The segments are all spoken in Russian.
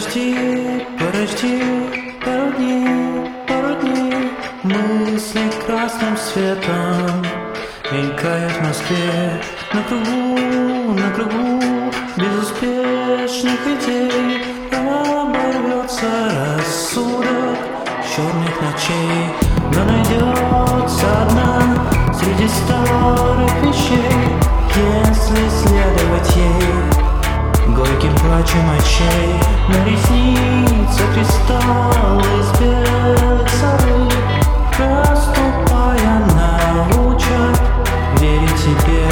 Подожди, подожди, пару дней мысли красным светом мелькают в Москве. На кругу безуспешных идей оборвется рассудок черных ночей. Но найдется одна среди старых вещей, если следовать ей горьким плачем очей. На ресницах кристалл из белых совы, проступая, научат верить тебе.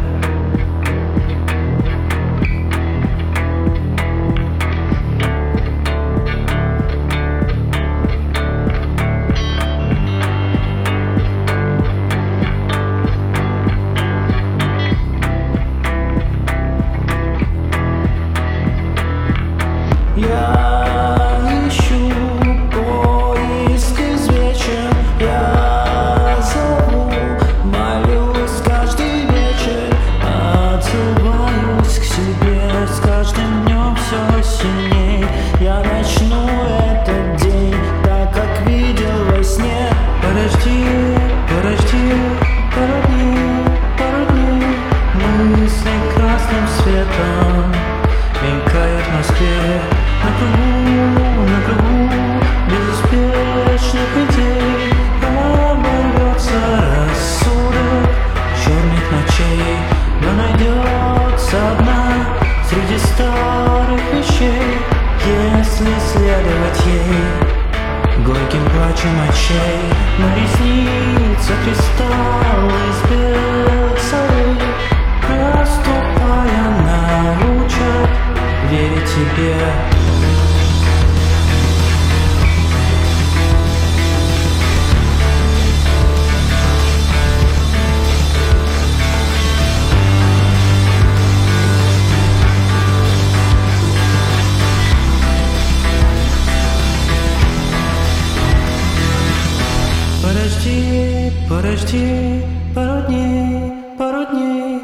Я ищу поиск извечен, я зову, молюсь каждый вечер, отзываюсь к себе с каждым днем все сильней. Я начну этот день так, как видел во сне. Подожди, подожди, пару дней мысли красным светом мелькают в Москве. На кругу безуспешных идей оборвется рассудок черных ночей. Но найдется одна среди старых вещей, если следовать ей горьким плачем очей. На ресницах кристалл из белых совы, проступая, научат верить тебе. Подожди, подожди, пару дней